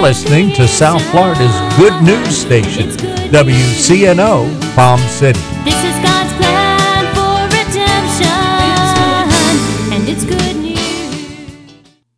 listening to South Florida's good news station, WCNO Palm City. This is God's plan for redemption, and it's good news.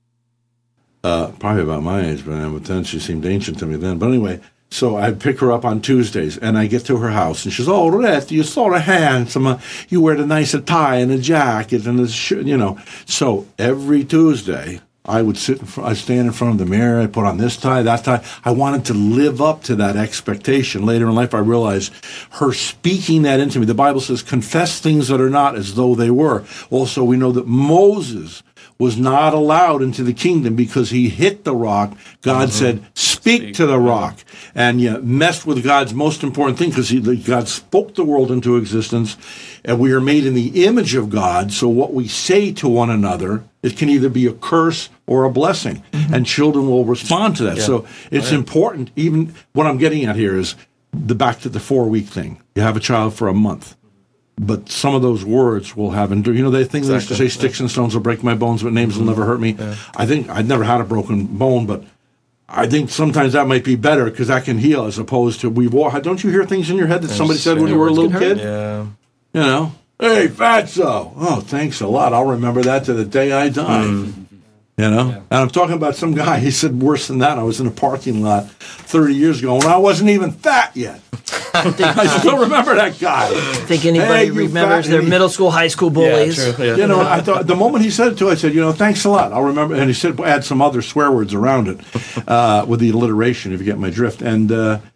Probably about my age, but then she seemed ancient to me then. But anyway, so I pick her up on Tuesdays, and I get to her house, and she says, "Oh, Rhett, you're so handsome. You wear the nicer tie and a jacket and a shirt, you know." So every Tuesday, I would I'd stand in front of the mirror, I'd put on this tie, that tie. I wanted to live up to that expectation. Later in life, I realized her speaking that into me. The Bible says, confess things that are not as though they were. Also, we know that Moses was not allowed into the kingdom because he hit the rock. God said, speak to the rock. And you messed with God's most important thing because God spoke the world into existence, and we are made in the image of God. So what we say to one another, it can either be a curse or a blessing, and children will respond to that. So it's important. Even what I'm getting at here is back to the 4-week thing. You have a child for a month. But some of those words will have endured. You know, they think they used to say, sticks and stones will break my bones, but names will never hurt me. Yeah. I think I've never had a broken bone, but I think sometimes that might be better because that can heal as opposed to don't you hear things in your head that somebody said when you were a little kid? Yeah. You know, hey, fatso. Oh, thanks a lot. I'll remember that to the day I die. You know? Yeah. And I'm talking about some guy, he said worse than that. I was in a parking lot 30 years ago, and I wasn't even fat yet. I still remember that guy. I think anybody remembers their middle school, high school bullies. Yeah, true. Yeah. You know, I thought the moment he said it to, I said, thanks a lot. I'll remember. And he said, add some other swear words around it with the alliteration, if you get my drift. And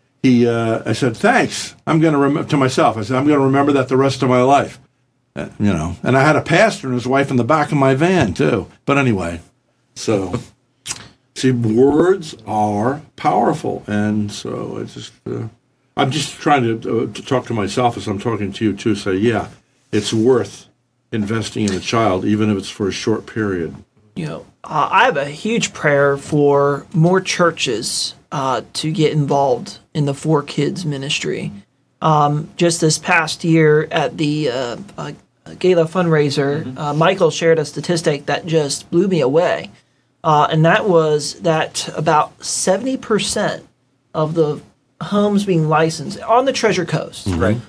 I said, thanks. I'm going to remember to myself. I said, I'm going to remember that the rest of my life. And I had a pastor and his wife in the back of my van too. But anyway, so see, words are powerful, and so it's just. I'm just trying to talk to myself as I'm talking to you, too, say, yeah, it's worth investing in a child, even if it's for a short period. I have a huge prayer for more churches to get involved in the 4Kids ministry. Just this past year at the Gala fundraiser, Michael shared a statistic that just blew me away, and that was that about 70% of the homes being licensed on the Treasure Coast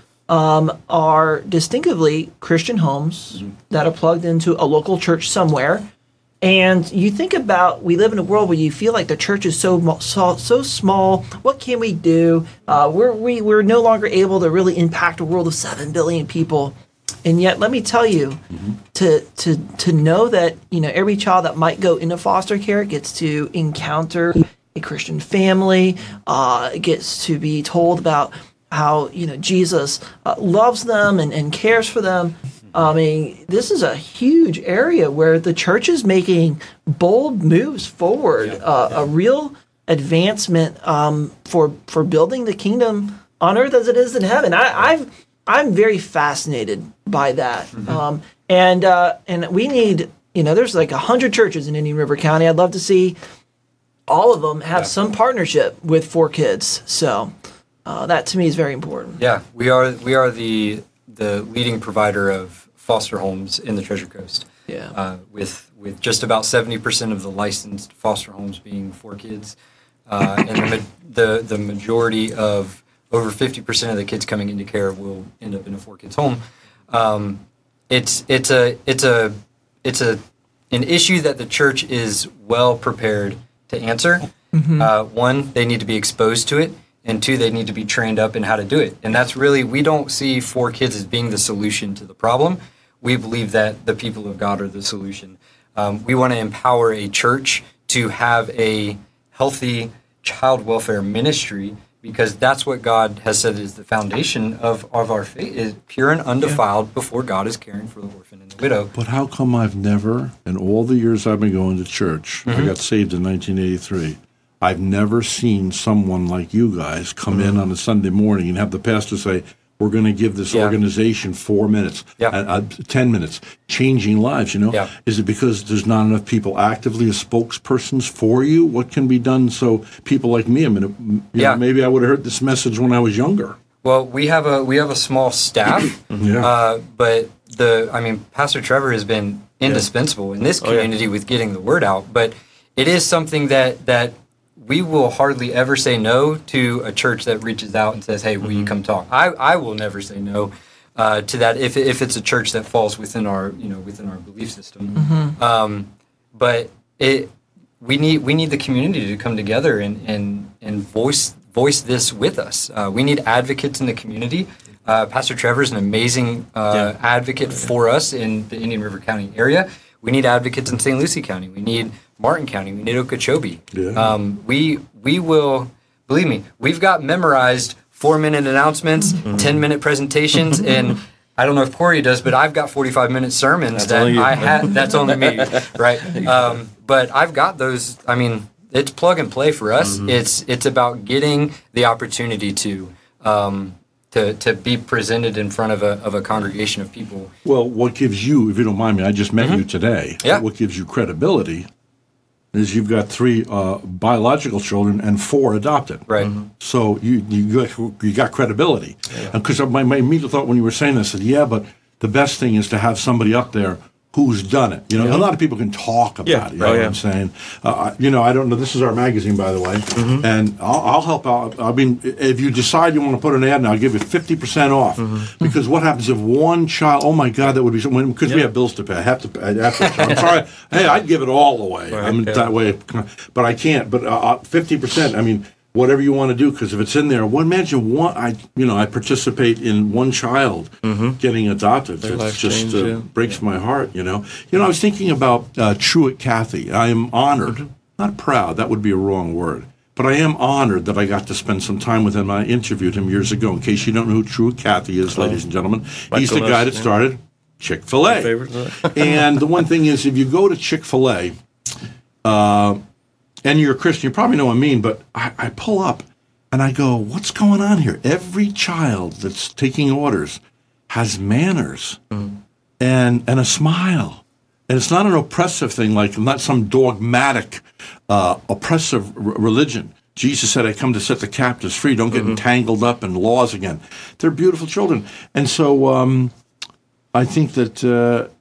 are distinctively Christian homes that are plugged into a local church somewhere. And you think about, we live in a world where you feel like the church is so small. What can we do? We're no longer able to really impact a world of 7 billion people. And yet, let me tell you, to know that every child that might go into foster care gets to encounter a Christian family, gets to be told about how Jesus loves them and cares for them. I mean, this is a huge area where the church is making bold moves forward, a real advancement for building the kingdom on earth as it is in heaven. I'm very fascinated by that, and we need there's like 100 churches in Indian River County. I'd love to see all of them have some partnership with 4Kids. So that to me is very important. Yeah, we are the leading provider of foster homes in the Treasure Coast. Yeah, with just about 70% of the licensed foster homes being 4Kids, and the majority of over 50% of the kids coming into care will end up in a 4Kids home. It's an issue that the church is well prepared to answer. One, they need to be exposed to it, and two, they need to be trained up in how to do it. And that's really, we don't see 4Kids as being the solution to the problem. We believe that the people of God are the solution. We want to empower a church to have a healthy child welfare ministry, because that's what God has said is the foundation of our faith, is pure and undefiled before God is caring for the orphan and the widow. But how come I've never, in all the years I've been going to church, I got saved in 1983, I've never seen someone like you guys come in on a Sunday morning and have the pastor say, we're going to give this organization 4 minutes, 10 minutes, changing lives, Is it because there's not enough people actively as spokespersons for you? What can be done so people like me, maybe I would have heard this message when I was younger. Well, we have a small staff, but Pastor Trevor has been indispensable in this community with getting the word out. But it is something that we will hardly ever say no to a church that reaches out and says, "Hey, will you come talk?" I will never say no to that if it's a church that falls within our belief system. But we need the community to come together and voice this with us. We need advocates in the community. Pastor Trevor is an amazing advocate for us in the Indian River County area. We need advocates in St. Lucie County. We need Martin County. We need Okeechobee. Yeah. We will, believe me, we've got memorized 4-minute announcements, 10-minute presentations, and I don't know if Corey does, but I've got 45-minute sermons that's only me, right? But I've got those. I mean, it's plug and play for us. It's about getting the opportunity to be presented in front of a congregation of people. Well, what gives you, if you don't mind me, I just met you today. Yeah. What gives you credibility is you've got 3 biological children and 4 adopted. Right. So you got credibility. Because my immediate thought when you were saying this, I said, yeah, but the best thing is to have somebody up there who's done it. A lot of people can talk about it. You know what I'm saying? I don't know. This is our magazine, by the way, and I'll help out. I mean, if you decide you want to put an ad in, I'll give you 50% off. Because what happens if one child? Oh my God, that would be something. Because we have bills to pay. I have to. I'm sorry. Hey, I'd give it all away. Right, I mean, that way, but I can't. But 50%. I mean, whatever you want to do, because if it's in there, imagine one. I participate in one child getting adopted. It just breaks my heart. I was thinking about Truett Cathy. I am honored, not proud. That would be a wrong word. But I am honored that I got to spend some time with him. I interviewed him years ago. In case you don't know who Truett Cathy is, ladies and gentlemen, he's the guy that started Chick-fil-A. And the one thing is, if you go to Chick-fil-A, and you're a Christian, you probably know what I mean, but I pull up and I go, what's going on here? Every child that's taking orders has manners and a smile. And it's not an oppressive thing, like not some dogmatic, oppressive religion. Jesus said, I come to set the captives free. Don't get entangled up in laws again. They're beautiful children. And so I think that...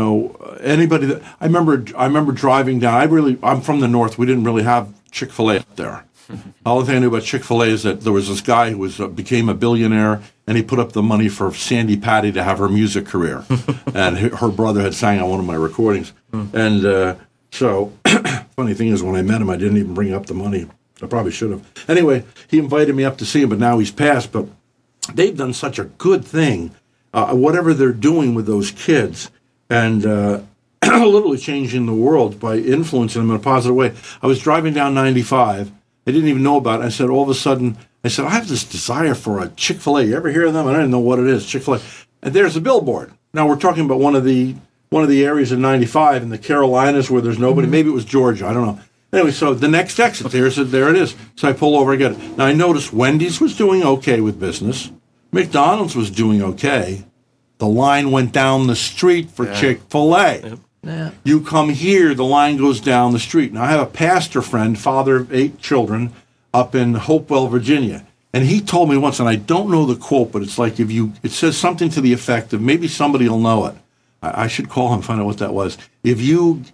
anybody that I remember driving down. I'm from the north. We didn't really have Chick-fil-A up there. The only thing I knew about Chick-fil-A is that there was this guy who became a billionaire, and he put up the money for Sandy Patty to have her music career, and her brother had sang on one of my recordings. And so, funny thing is, when I met him, I didn't even bring up the money. I probably should have. Anyway, he invited me up to see him, but now he's passed. But they've done such a good thing, whatever they're doing with those kids. And literally changing the world by influencing them in a positive way. I was driving down 95. I didn't even know about it. I said, all of a sudden, I have this desire for a Chick-fil-A. You ever hear of them? I don't even know what it is, Chick-fil-A. And there's a billboard. Now, we're talking about one of the areas in 95 in the Carolinas where there's nobody. Maybe it was Georgia. I don't know. Anyway, so the next exit, there it is. So I pull over, I get it. Now, I noticed Wendy's was doing okay with business. McDonald's was doing okay. The line went down the street for Chick-fil-A. Yep. Yeah. You come here, the line goes down the street. Now, I have a pastor friend, father of 8 children, up in Hopewell, Virginia. And he told me once, and I don't know the quote, but it's like it says something to the effect of, maybe somebody will know it. I should call him and find out what that was. If you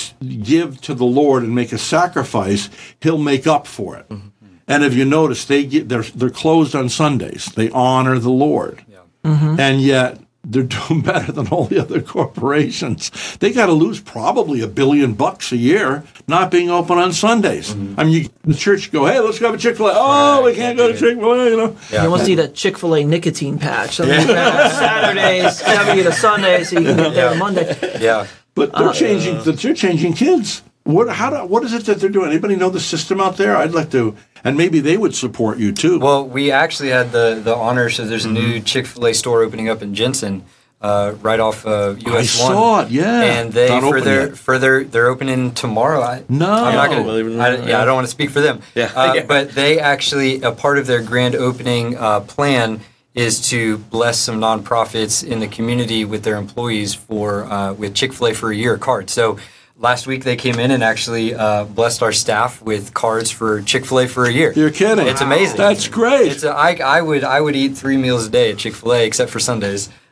give to the Lord and make a sacrifice, he'll make up for it. And if you notice, they're closed on Sundays. They honor the Lord. Yeah. And yet, they're doing better than all the other corporations. They got to lose probably $1 billion a year not being open on Sundays. I mean, the church go, hey, let's go have a Chick-fil-A. Oh, we can't go to Chick-fil-A, Yeah. You almost need a Chick-fil-A nicotine patch. Saturdays, 70 to Sunday, so you can get there on Monday. Yeah. But they're changing kids. What is it that they're doing? Anybody know the system out there? I'd like to, and maybe they would support you too. Well, we actually had the honor. So there's a new Chick-fil-A store opening up in Jensen, right off US 1. I saw it. Yeah, and they they're opening tomorrow. I'm not gonna. I don't want to speak for them. But they actually, a part of their grand opening plan is to bless some nonprofits in the community with their employees with Chick-fil-A for a year card. So. Last week they came in and actually blessed our staff with cards for Chick-fil-A for a year. You're kidding. It's amazing. That's great. I would eat 3 meals a day at Chick-fil-A except for Sundays.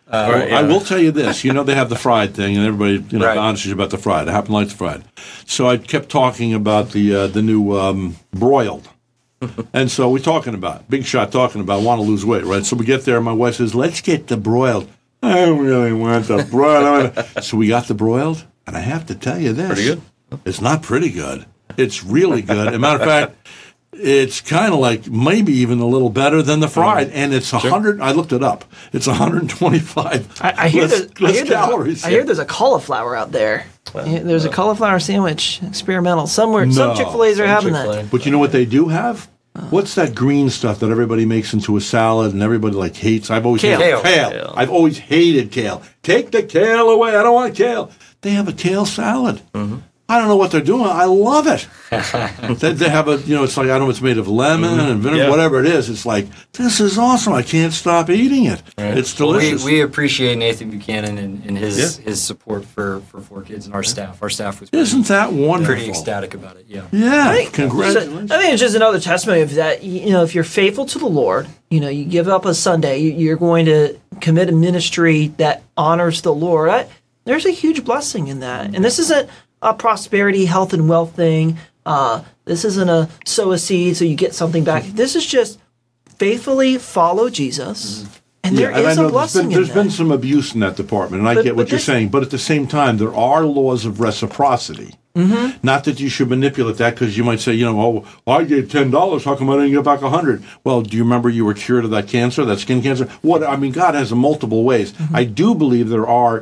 I will tell you this. You know, they have the fried thing, and everybody, Right. honest about the fried. I happen to like the fried. So I kept talking about the new broiled. And so we're talking about, big shot talking about, want to lose weight, right? So we get there, and my wife says, let's get the broiled. I don't really want the broiled. So we got the broiled, and I have to tell you this. Pretty good. It's not pretty good. It's really good. As a matter of fact, it's kind of like maybe even a little better than the fried, and it's 100. I looked it up. It's 125 I hear less calories. I hear there's a cauliflower out there. There's a cauliflower sandwich experimental somewhere. Some No. Chick-fil-A's are having Chick-fil-A. that. But you know what they do have? What's that green stuff that everybody makes into a salad and everybody like hates? I've always Kale. hated kale. Kale. I've always hated kale. Take the kale away. I don't want kale. They have a kale salad. I don't know what they're doing. I love it. they have a, it's like, I don't know, it's made of lemon and vinegar, Yeah. whatever it is. It's like, this is awesome. I can't stop eating it. It's delicious. We appreciate Nathan Buchanan and his support for 4Kids and our staff. Our staff was Isn't that wonderful? pretty ecstatic about it. Yeah. Yeah, So, congratulations. I think it's just another testimony of that. If you're faithful to the Lord, you give up a Sunday, you're going to commit a ministry that honors the Lord. There's a huge blessing in that. And this isn't a prosperity, health, and wealth thing. This isn't a sow a seed so you get something back. This is just faithfully follow Jesus. And there and I is know a blessing there's in been that. some abuse in that department, and I But- get what but you're this- saying. But at the same time, there are laws of reciprocity. Not that you should manipulate that, because you might say, I gave $10. How come I didn't get back 100? Well, do you remember you were cured of that cancer, that skin cancer? God has multiple ways. I do believe there are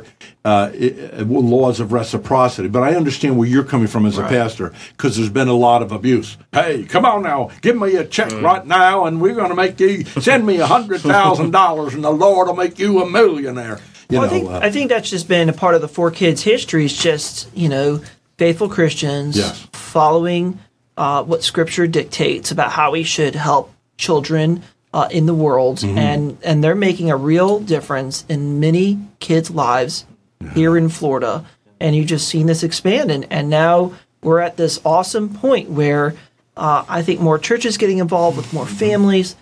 laws of reciprocity, but I understand where you're coming from as a pastor, because there's been a lot of abuse. Hey, come on now, give me a check right now, and we're going to send me $100,000, and the Lord will make you a millionaire. I think that's just been a part of the 4Kids history. Is just faithful Christians Yes. following what Scripture dictates about how we should help children in the world, and they're making a real difference in many kids' lives here in Florida. And you've just seen this expand, and now we're at this awesome point where I think more churches getting involved with more families.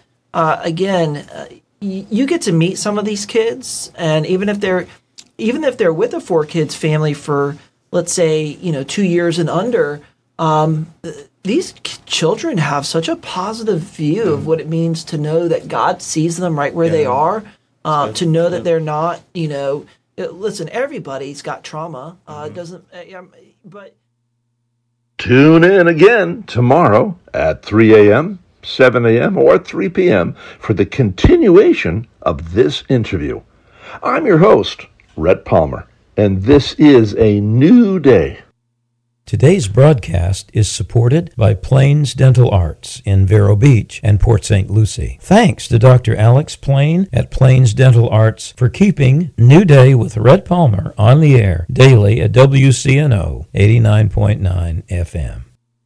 You get to meet some of these kids, and even if they're with a 4Kids family for, let's say, 2 years and under, these children have such a positive view of what it means to know that God sees them right where they are, to know that they're not, listen, everybody's got trauma. It doesn't, but. Tune in again tomorrow at 3 a.m., 7 a.m., or 3 p.m. for the continuation of this interview. I'm your host, Rhett Palmer, and this is a new day. Today's broadcast is supported by Plains Dental Arts in Vero Beach and Port St. Lucie. Thanks to Dr. Alex Plain at Plains Dental Arts for keeping New Day with Rhett Palmer on the air daily at WCNO 89.9 FM.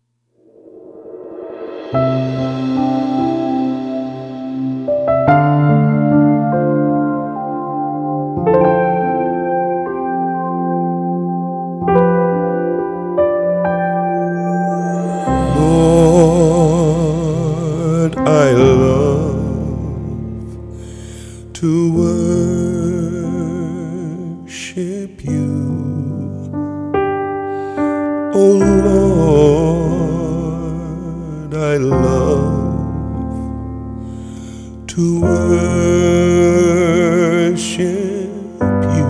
Lord, I love to worship you. Oh Lord, I love to worship you.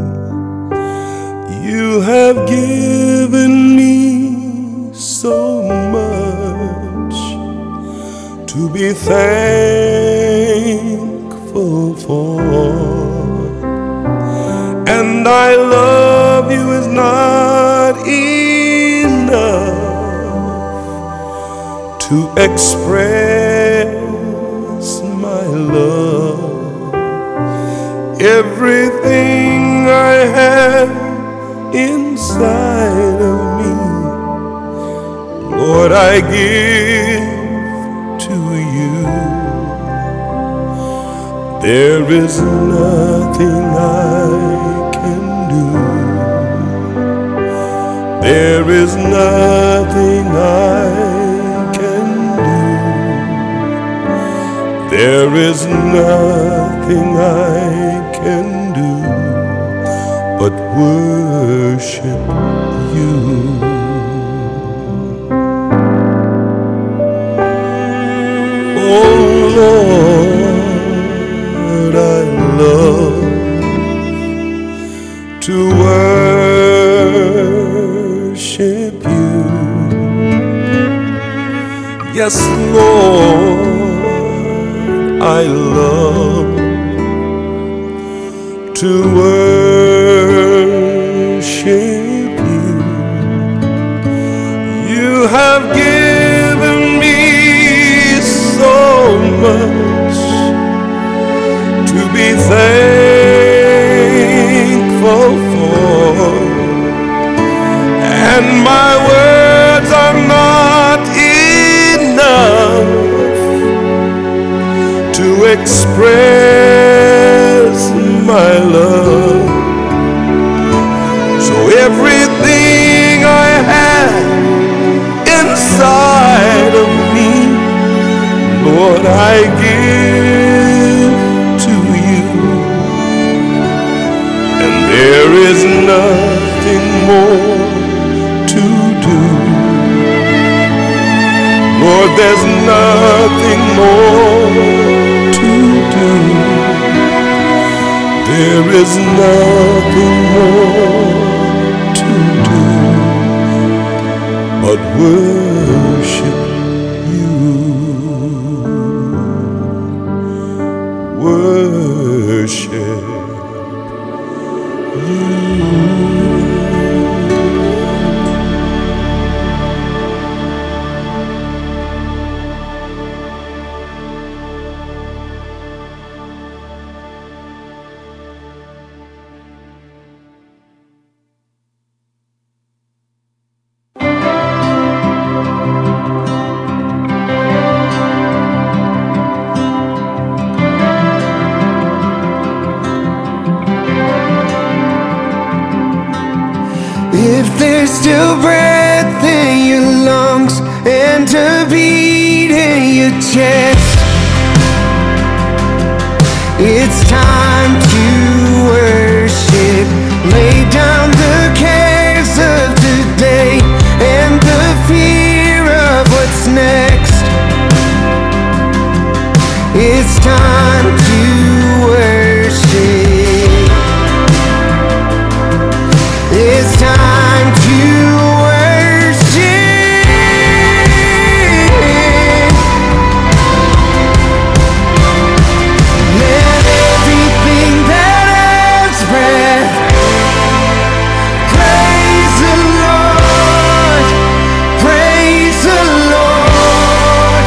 You have given me so much to be thankful for, and I love you is not enough to express my love. Everything I have inside of me, Lord, I give to you. There is nothing I can do. There is nothing I can do. There is nothing I can do but worship you. Oh Lord, I love to worship you. Yes, Lord, I love to worship you. You have given me so much to be thankful for, and my words are not enough to express my love. So everything I have inside of me, Lord, I give to you. And there is nothing more to do. Lord, there's nothing more to do. There is nothing more to do but worship you. Worship you. If there's still breath in your lungs and a beat in your chest, it's time to worship. Lay down the cares of today and the fear of what's next. It's time to worship. It's time to worship. Let everything that has breath praise the Lord. Praise the Lord.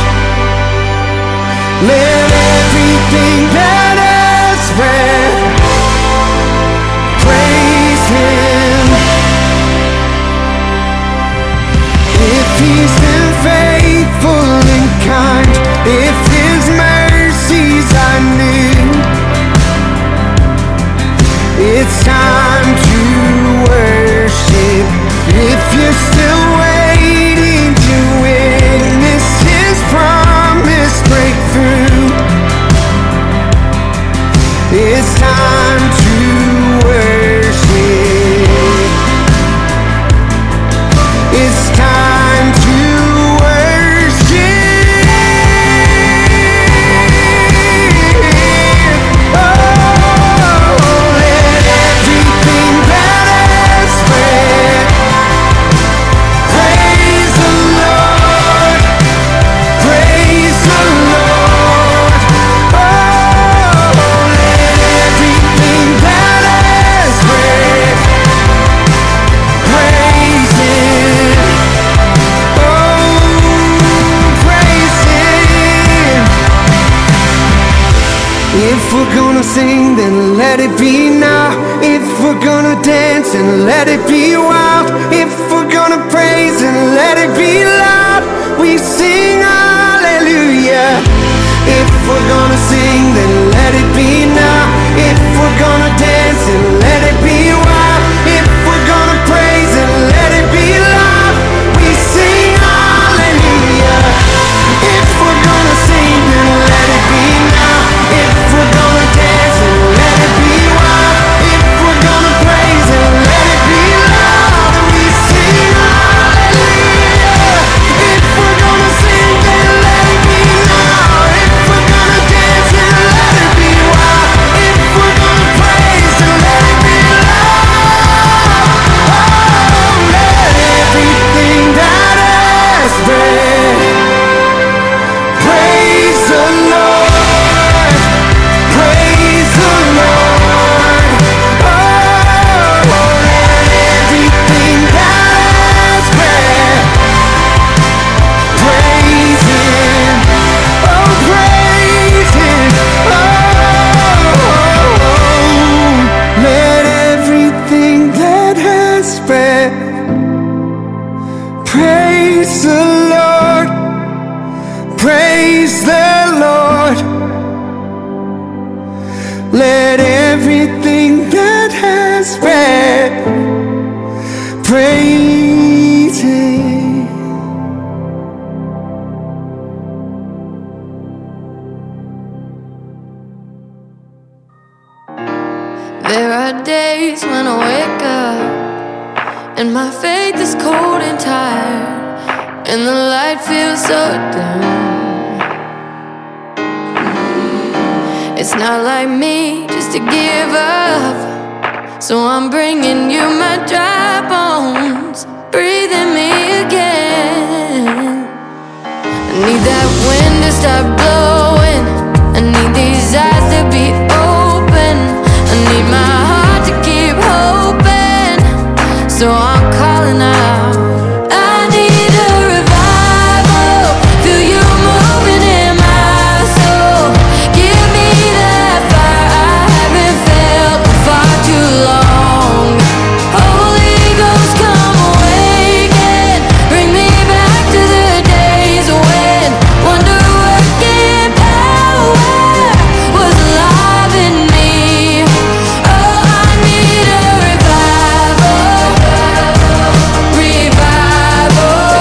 Let everything that has breath praise Him. If He's been faithful and kind, if His mercies I knew, it's time to worship. If you're still waiting to witness His promised breakthrough, it's time to worship. It's time to worship. Oh, let everything that has breath praise the Lord. Praise the Lord. Oh, let everything that has breath praise Him. Oh, praise Him. If we're gonna sing, then let it be now. If we're gonna dance, then let it be wild. If we're gonna praise, then let it be loud. We sing hallelujah. If we're gonna sing, then let it be now. If we're gonna dance, then let it be wild. If we're gonna praise, then let it be loud. We sing hallelujah. If we're gonna sing, then let it be now. If we're gonna dance, then let it be wild. If we're gonna praise, Let everything that has breath praise Him. There are days when I wake up and my faith is cold and tired, and the light feels so dim. It's not like me just to give up, so I'm bringing you my dry bones. Breathe in me again. I need that wind to stop blowing. I need these eyes to be open. I need my heart to keep hoping, so I'm calling out. I need a revival. Feel you moving in my soul. Give me that fire I haven't felt in far too long. Holy Ghost, come awaken. Bring me back to the days when wonder-working power was alive in me. Oh, I need a revival. Revival.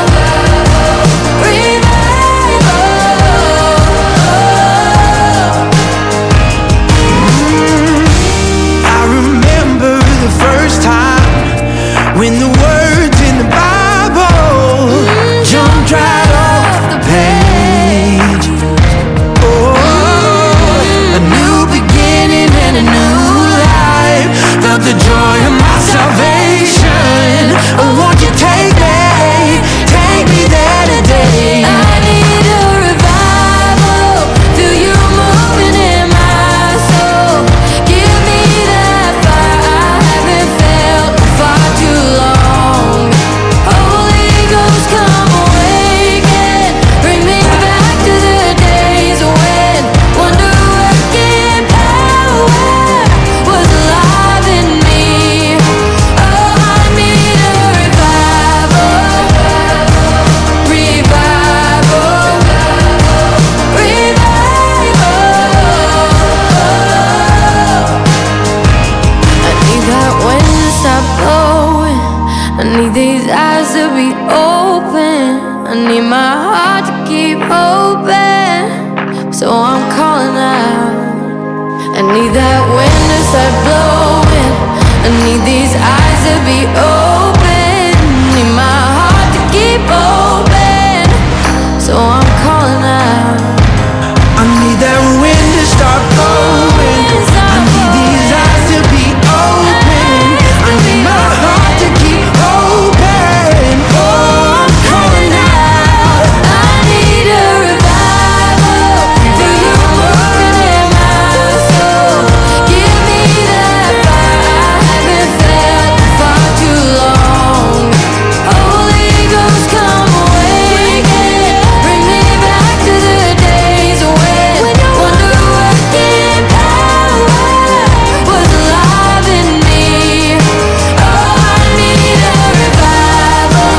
I remember the first time when the words in the Bible jumped right off the page. Oh, a new beginning and a new life. Felt the joy of my salvation. Oh, won't you take me there today? I need a revival. Feel you moving in my soul. Give me that fire I haven't felt in far too long. Holy Ghost, come awaken. Bring me back to the days when wonder-working power was alive in me. Oh, I need a revival. Revival. I need that wind to stop blowing. I need these eyes to be open. I need my heart to keep hoping, so I'm calling out. I need that wind to start blowing. I need these eyes to be open. Need my heart to keep open, so I'm calling out. I need that wind to start blowing. I need these eyes to be open. I need my heart to keep open. Oh, I'm calling out. I need a revival. Feel you moving in my soul. Give me that fire I haven't felt in far too long. Holy Ghost, come awaken. Bring me back to the days when wonder-working power was alive in me. Oh, I need a revival.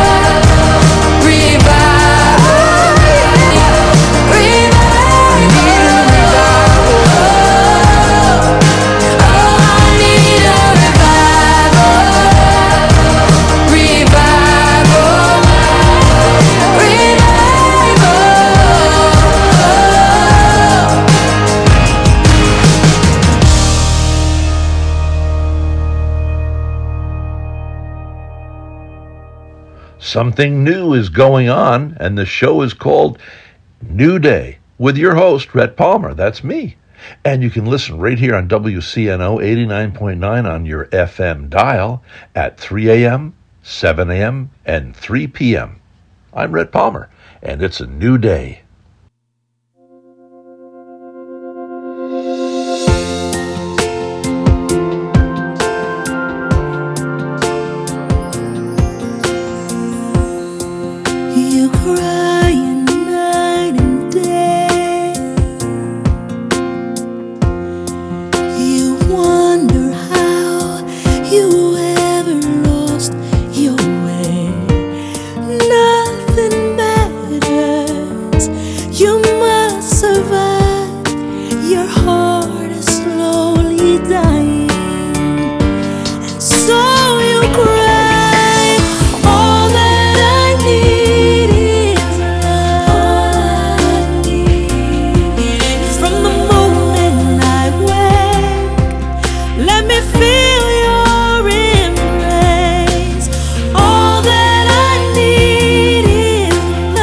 Something new is going on, and the show is called New Day with your host, Rhett Palmer. That's me. And you can listen right here on WCNO 89.9 on your FM dial at 3 a.m., 7 a.m., and 3 p.m. I'm Rhett Palmer, and it's a new day. You crying night and day. You wonder how you ever lost your way. Nothing matters dying, and so you cry. All that I need is love. From the moment I wake, let me feel your embrace. All that I need is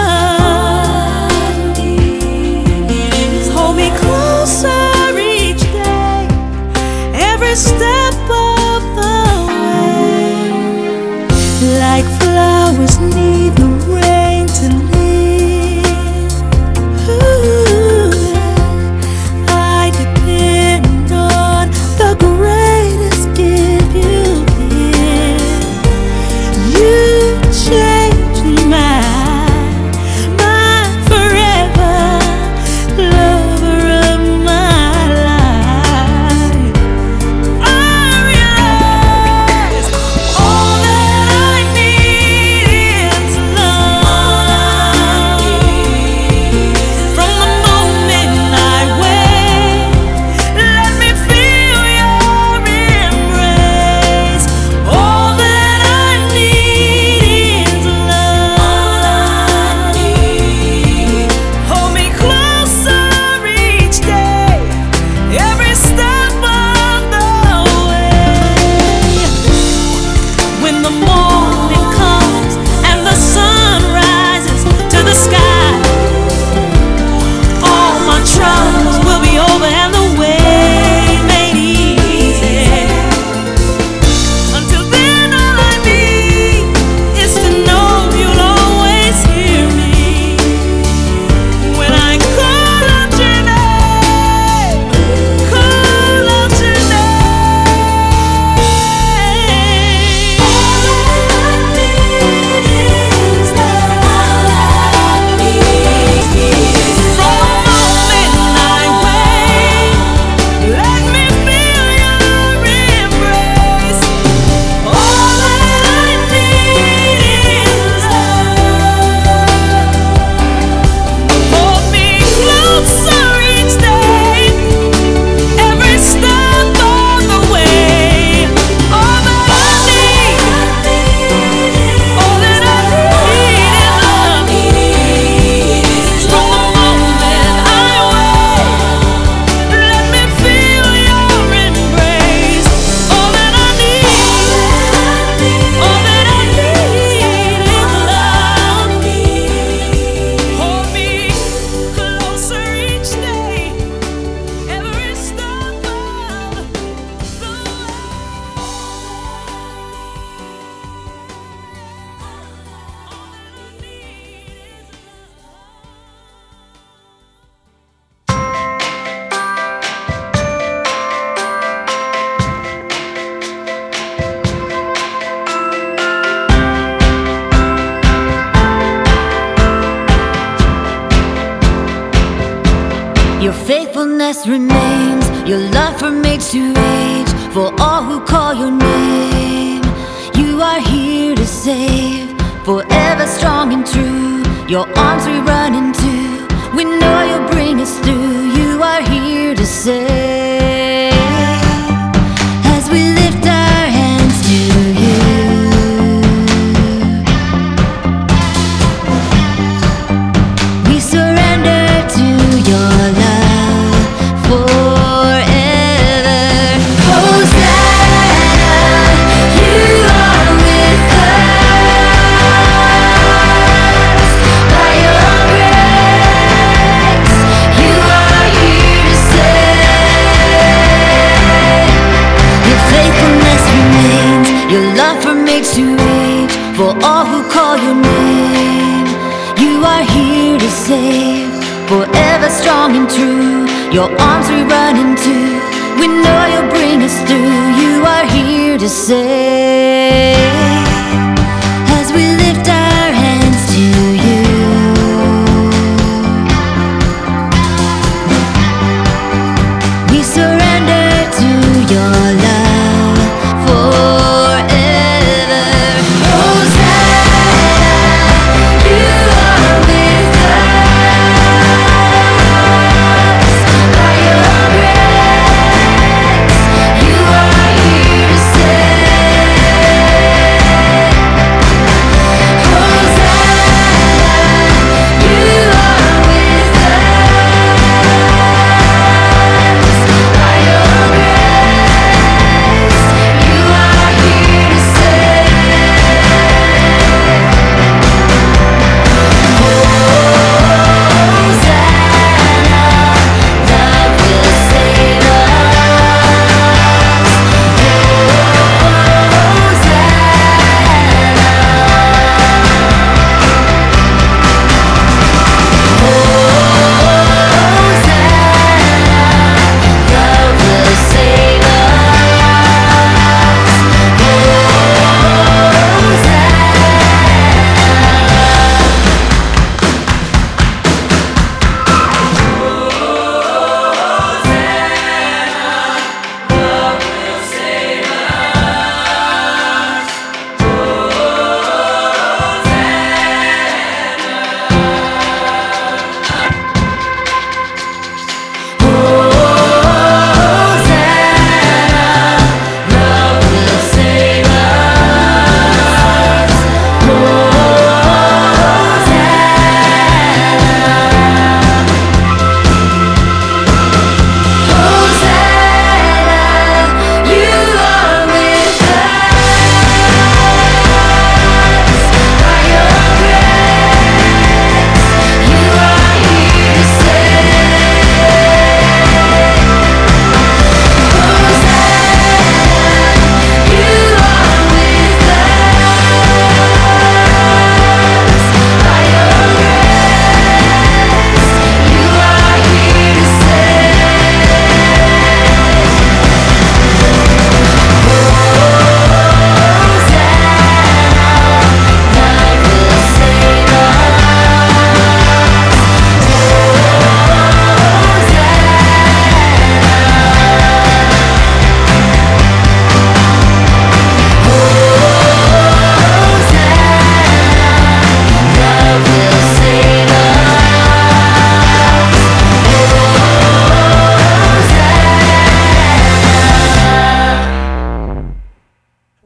love. Hold me closer each day, every step of the way. Like flowers need the rain to live. Ooh, I depend on the greatest gift you give. You changed my forever, lover of my life. I realize all that I need is love. From the moment I wake, let me feel your embrace. All that I need is love. Hold me closer each day, every step of the way. When the morning comes and the sun rises to the sky, all my troubles will be over and the way made easy. Until then, all I need is to know you'll always hear me when I call out your name, call out your name. All I need is love. From the moment I wake, let me feel your embrace. All that I need is love. Hold me closer each day, every step of the way. All that I need, all that I need is love. From the moment I wake, let me feel your embrace. All that I need, all that I need is love. Hold me closer each day, every step of the Your faithfulness remains, your love from age to age. For all who call your name, you are here to save. Forever strong and true, your arms we run into. We know you'll bring us through. You are here to save. As we lift our hands to you, we surrender to your love forever. Hosanna, you are with us. By your grace, you are here to save. Your faithfulness remains, your love from age to age. For all who call your name, you are here to save. Forever strong and true, your arms we run into. We know you'll bring us through. You are here to save. As we lift our hands to you, we surrender to your love forever. Hosanna, you are with us. By your grace,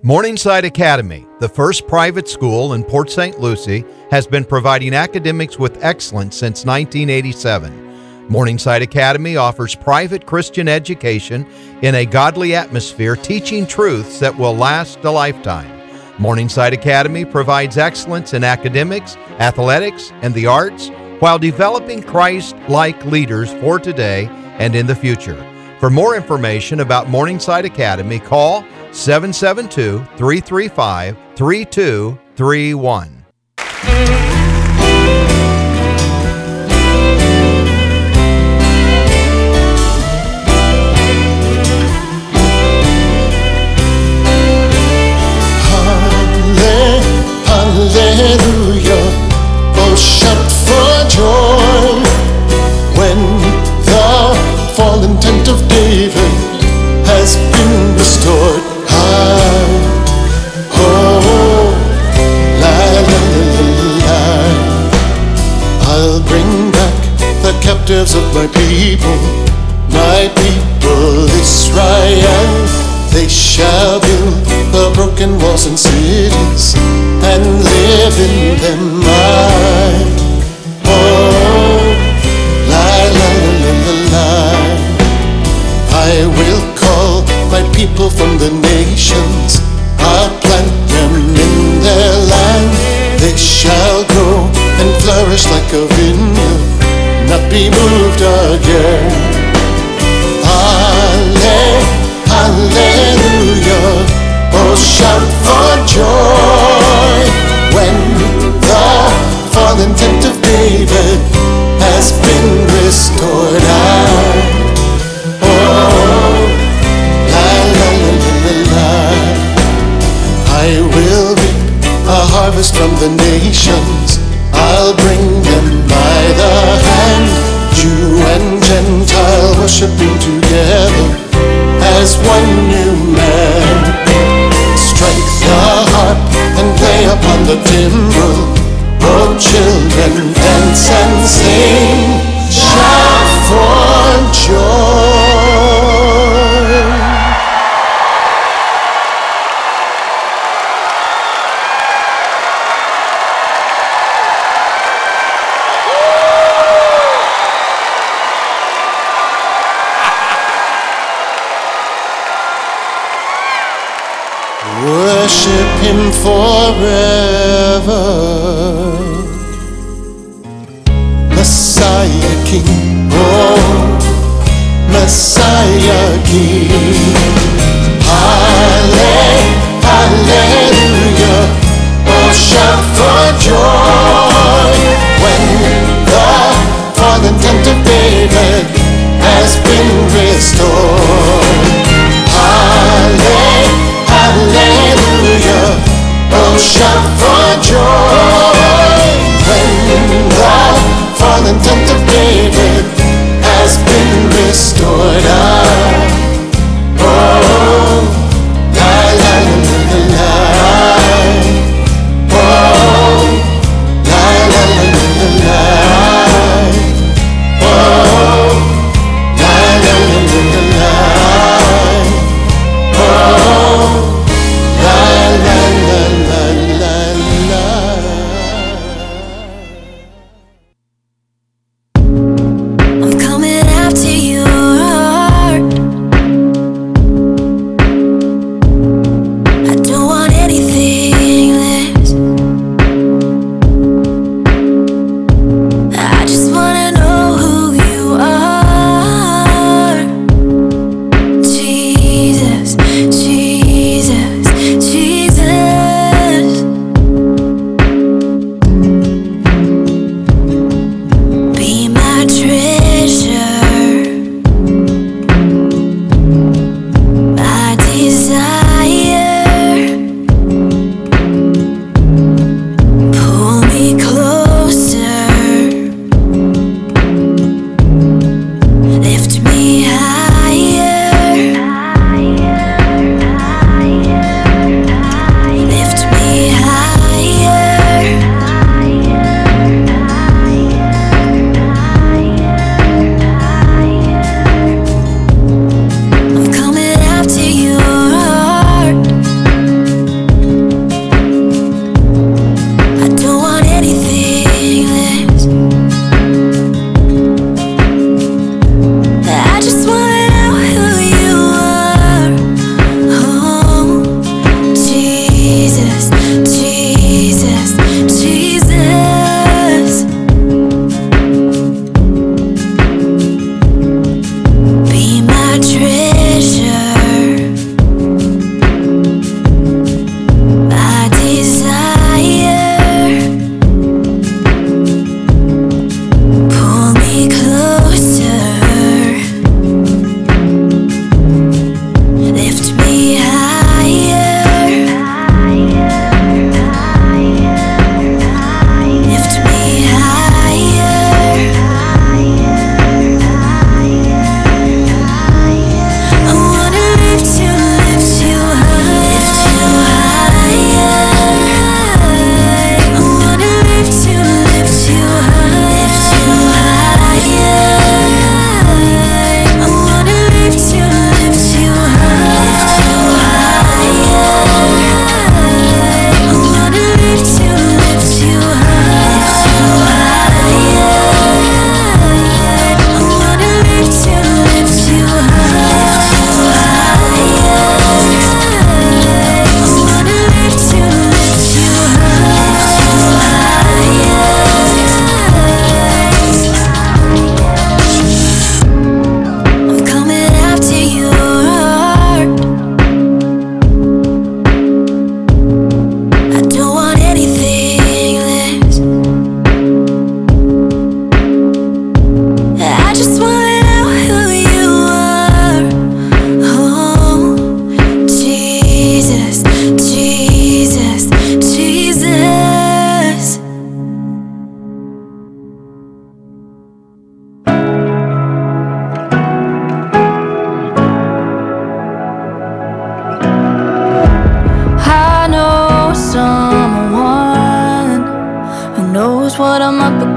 Morningside Academy, the first private school in Port St. Lucie, has been providing academics with excellence since 1987. Morningside Academy offers private Christian education in a godly atmosphere, teaching truths that will last a lifetime. Morningside Academy provides excellence in academics, athletics, and the arts while developing Christ-like leaders for today and in the future. For more information about Morningside Academy, call 772-335-3231. Hallelujah, oh shout for joy when the fallen tent of David has been restored. I'll bring back the captives of my people Israel. They shall build the broken walls and cities and live in them. I will call my people from the nations. I'll plant them in their land. They shall grow and flourish like a vineyard, not be moved again. Hallelujah, oh shout for joy when the fallen tent of David has been restored. I will reap a harvest from the nations. I'll bring them by the hand, Jew and Gentile worshiping together as one new man. Strike the harp and play upon the timbrel. Oh children, dance and sing, shout for joy. Worship Him forever. Messiah King, oh Messiah King. Hallelujah, oh shout for joy when the fallen tent of David has been restored. Hallelujah, oh shout for joy when the fallen tent of David has been restored.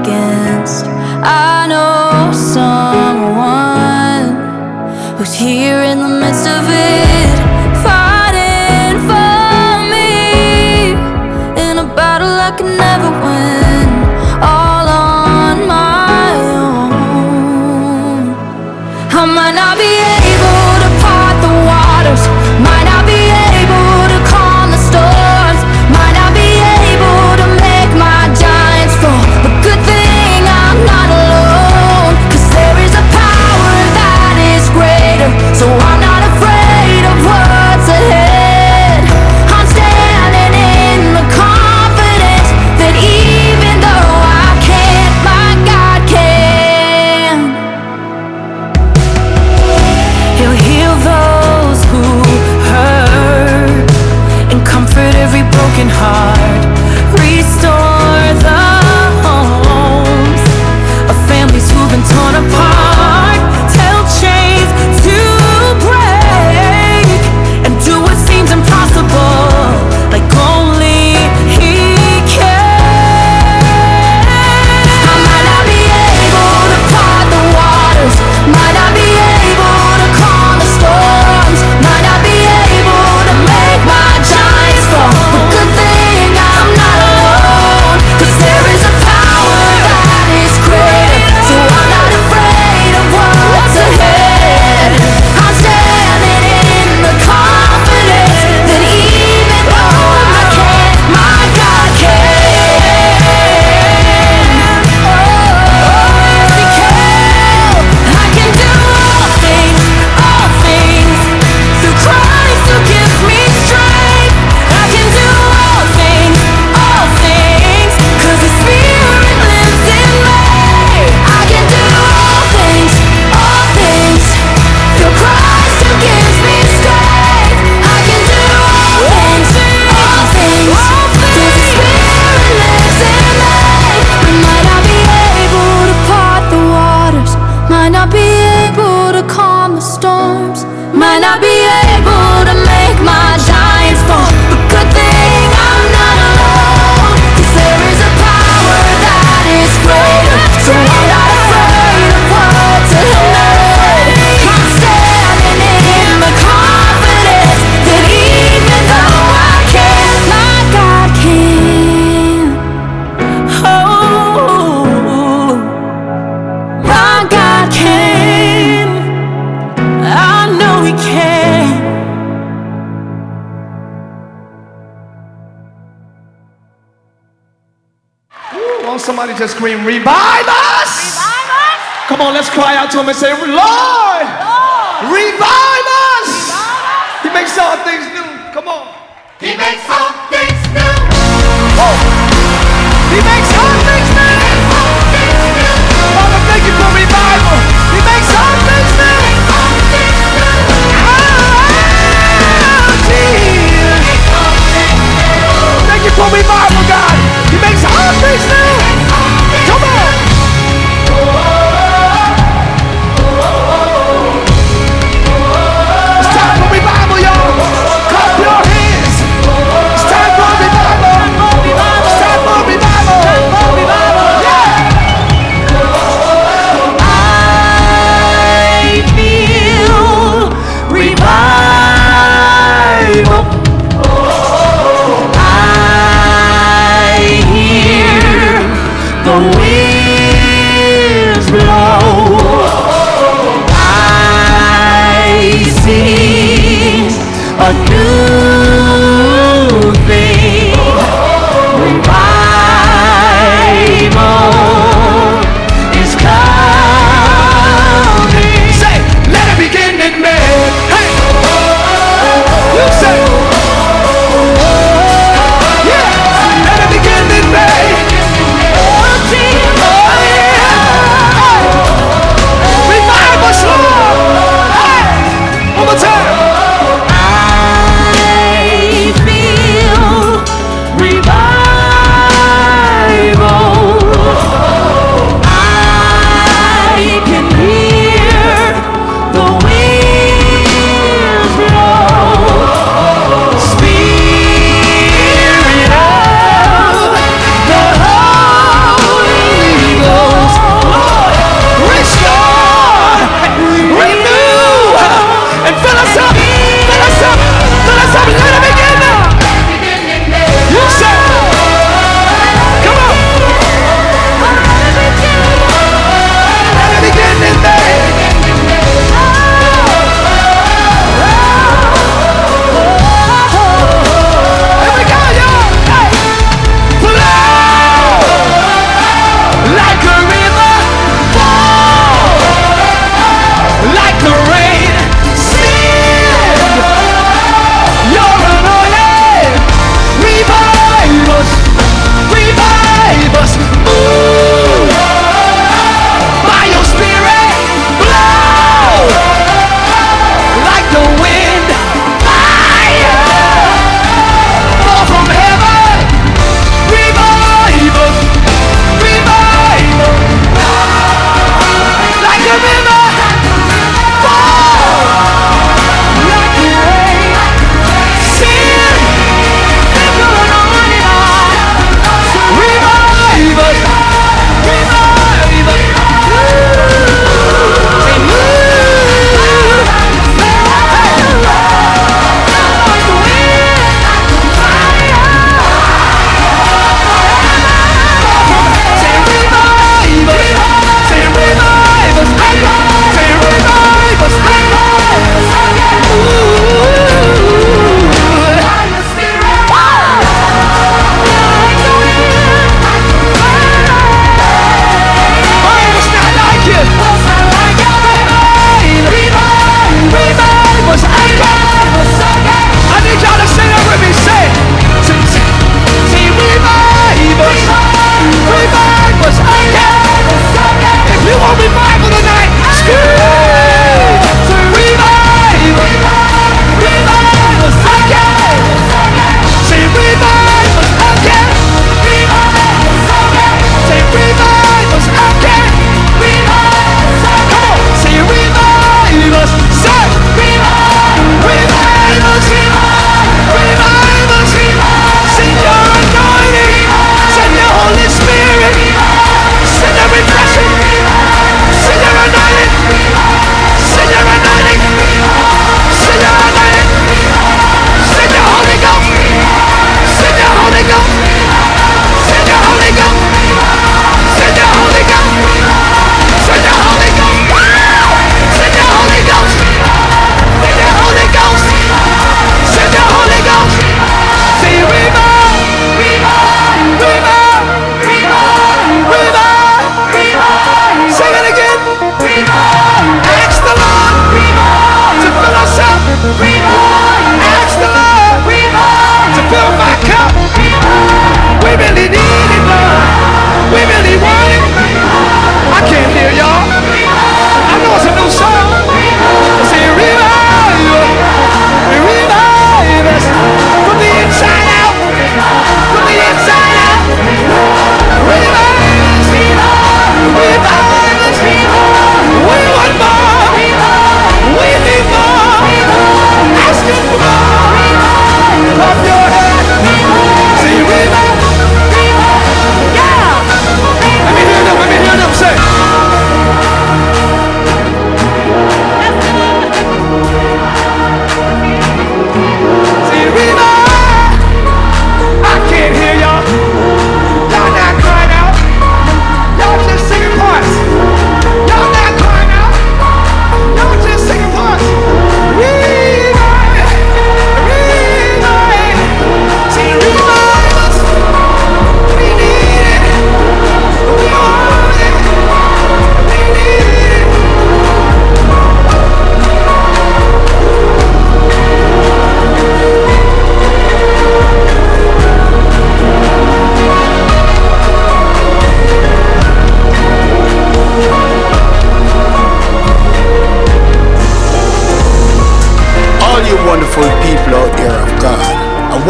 against. I know someone who's here in the midst of it, fighting for me in a battle I can never win, all on my own. I might not be able to part the waters, might not be able to calm the storms, might not be able to make my giants fall, but good thing I'm not alone, 'cause there is a power that is greater, so I'm not afraid of what's ahead. I'm standing in the confidence that even though I can't, my God can. He'll heal those who hurt and comfort every broken heart, restore the homes of families who've been torn apart, tell chains to break and do what seems impossible like only He can. I might not be able to part the waters, might not be able to calm the storms, might not be able to make my giants fall, but good thing I'm not alone, 'cause there is a power that is greater, so I'm not afraid of what's ahead. I'm standing in the confidence that even though I can't, my God can. Oh, yes He can. I can do all things through Christ who gives me strength. I can do all things 'cause His Spirit lives in me. I can do all things through Christ who gives me strength. I can do all things 'cause His Spirit lives in me. We might not be able to part the waters, might not be able to calm the storms, might not be able to make my giants fall, but good thing I'm not alone, 'cause there is a power that is greater, so I'm not afraid of what's ahead. I'm standing in the confidence that even though I can't, my God can. Oh, my God can. I know He can. Won't somebody just scream, revive us? Come on, let's cry out to Him and say, Lord, revive us. He makes all things new. Come on. He makes all things new. Woo. He makes all things new. Father, thank You for revival. He makes all things new. Oh, Jesus. Thank You for revival, God. He makes all things new. Come on. It's time for revival, y'all. Clap your hands. It's time for revival. It's time for revival. Yeah. I feel revival. I hear the winds blow. I see a new thing. Revival is coming. Say, let it begin in me. Hey. You say, yeah. Let it begin in me. Revive us, Lord. Hey. One more time. I feel revival. I can hear the winds blow. I see a new thing. Revival is coming. Say, let it begin in me. Hey. You say, yeah. Let it begin in me. Revival is coming. I feel revival. I can hear the winds blow. I see a new thing. Revival is coming.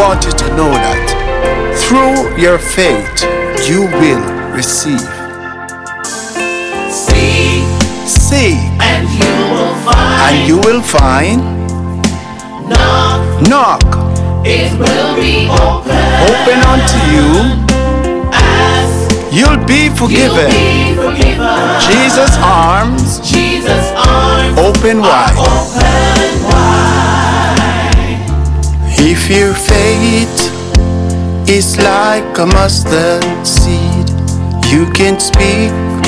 want you to know that through your faith, you will receive. Seek, and you will find. and you will find. Knock, It will be open. open unto you. Ask, You'll be you'll forgiven. be forgiven. Jesus' arms Jesus' arms open wide. open wide. If your faith is like a mustard seed, you can speak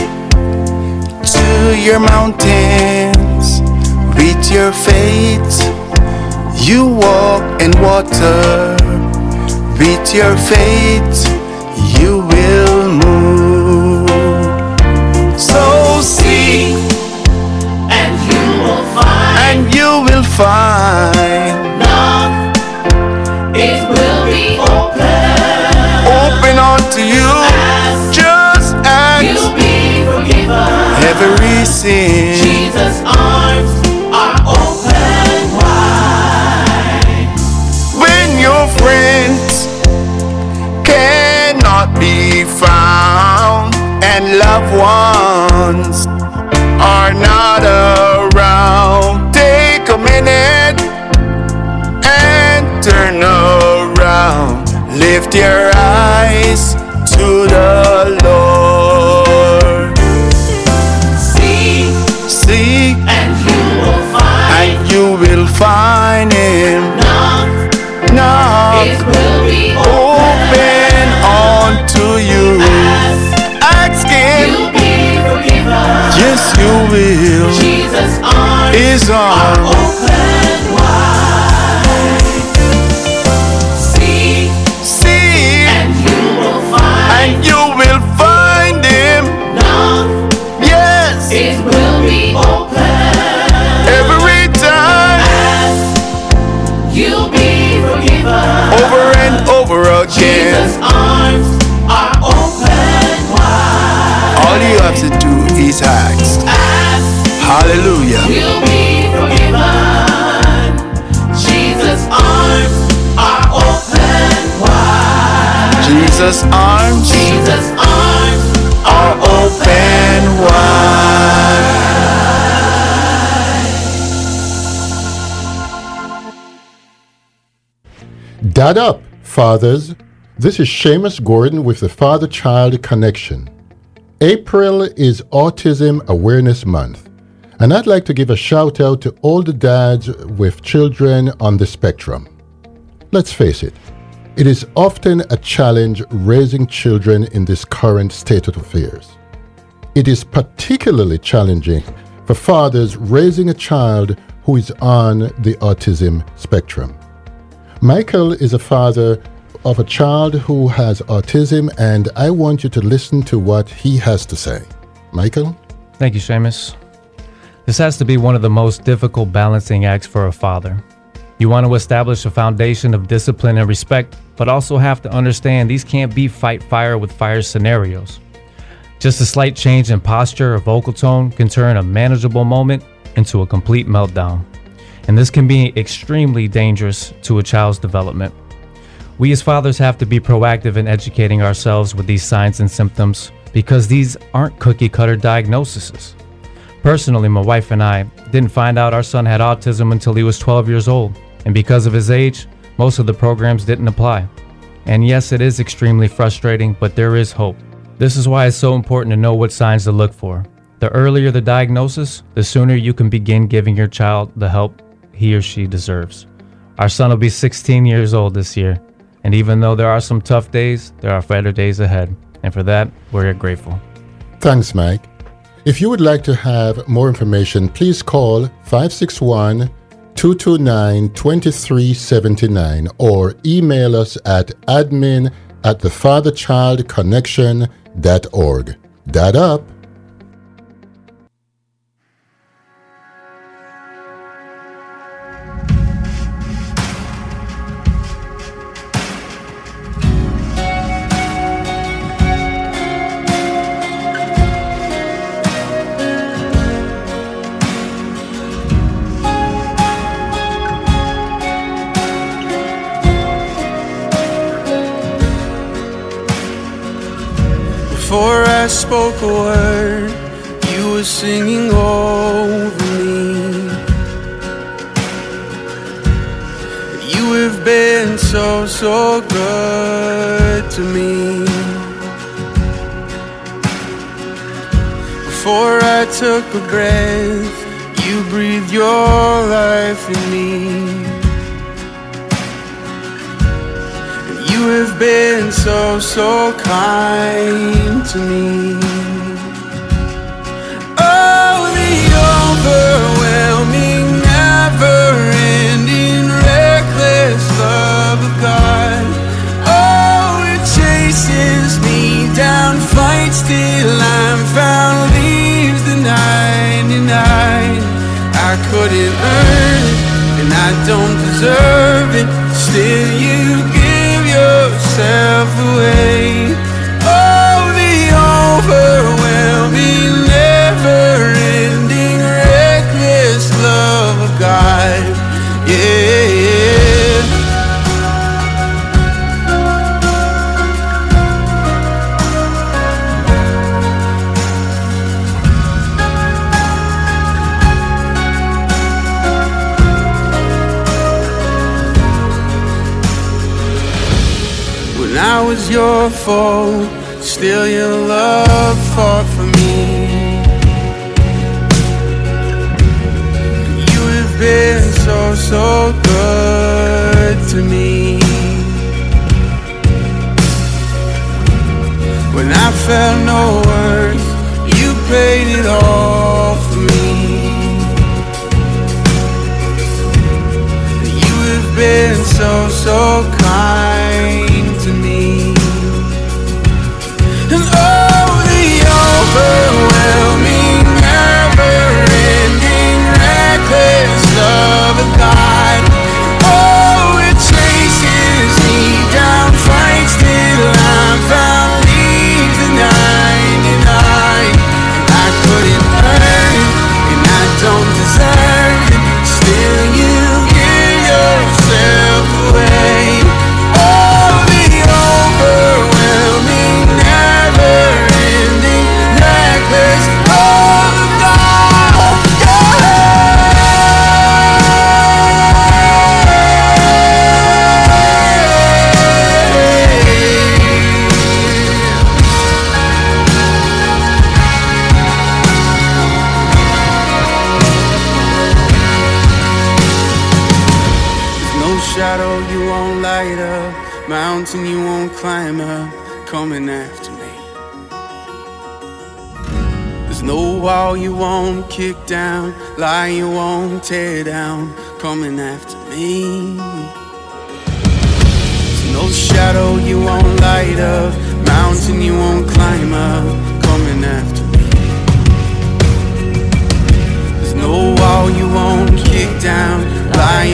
to your mountains. With your faith, you walk in water. With your faith, you will move. So seek, And you will find. and you will find. Knock, it will be open. Open unto you. Ask, Just ask. you'll be forgiven. Every sin. Jesus' arms are open wide. When your friends cannot be found and loved ones are not around, take a minute and turn around. Lift your eyes to the Lord. Seek, And you will find. and you will find Him. Knock, Knock, it will be open unto you. Ask Him, You'll be forgiven. yes you will. Jesus' arms His are arms open wide. Seek, seek, and you will find. and you will find Him. Knock, Yes, it will be open. every time, You'll be forgiven. over and over again. Jesus' arms are open wide. All you have to do is ask. Hallelujah. You'll be forgiven. Jesus' arms are open wide. Jesus' arms Jesus' arms are open wide. Dad up, fathers. This is Seamus Gordon with the Father-Child Connection. April is Autism Awareness Month, and I'd like to give a shout out to all the dads with children on the spectrum. Let's face it, it is often a challenge raising children in this current state of affairs. It is particularly challenging for fathers raising a child who is on the autism spectrum. Michael is a father of a child who has autism, and I want you to listen to what he has to say. Michael? Thank you, Seamus. This has to be one of the most difficult balancing acts for a father. You want to establish a foundation of discipline and respect, but also have to understand these can't be fight fire with fire scenarios. Just a slight change in posture or vocal tone can turn a manageable moment into a complete meltdown. And this can be extremely dangerous to a child's development. We as fathers have to be proactive in educating ourselves with these signs and symptoms because these aren't cookie cutter diagnoses. Personally, my wife and I didn't find out our son had autism until he was 12 years old, and because of his age, most of the programs didn't apply. And yes, it is extremely frustrating, but there is hope. This is why it's so important to know what signs to look for. The earlier the diagnosis, the sooner you can begin giving your child the help he or she deserves. Our son will be 16 years old this year, and even though there are some tough days, there are better days ahead. And for that, we're grateful. Thanks, Mike. If you would like to have more information, please call 561-229-2379 or email us at admin@thefatherchildconnection.org. Dad up. Before I spoke a word, you were singing over me. You have been so, so good to me. Before I took a breath, you breathed your life in me. You have been so, so kind to me. Oh, the overwhelming, never-ending, reckless love of God. Oh, it chases me down, fights till I'm found, leaves the 99. I couldn't earn it, and I don't deserve it. Still, you give yourself away. Oh, the overwhelming, never-ending, reckless love of God. Yeah. When I was your foe, still your love fought for me. You have been so, so good to me. When I felt no worth, you paid it all for me. You have been so, so kind to me. And oh, the overwhelming, never-ending, reckless love of God. Oh, it chases me down, fights till I'm found, leaves the 99. I couldn't earn it, and I don't deserve it. Still, you give yourself away. Oh, the overwhelming, never-ending, reckless love of God. No shadow you won't light up, mountain you won't climb up, coming after me. There's no wall you won't kick down, lie you won't tear down, coming after me. There's no shadow you won't light up, mountain you won't climb up, coming after me. There's no wall you won't kick down, lie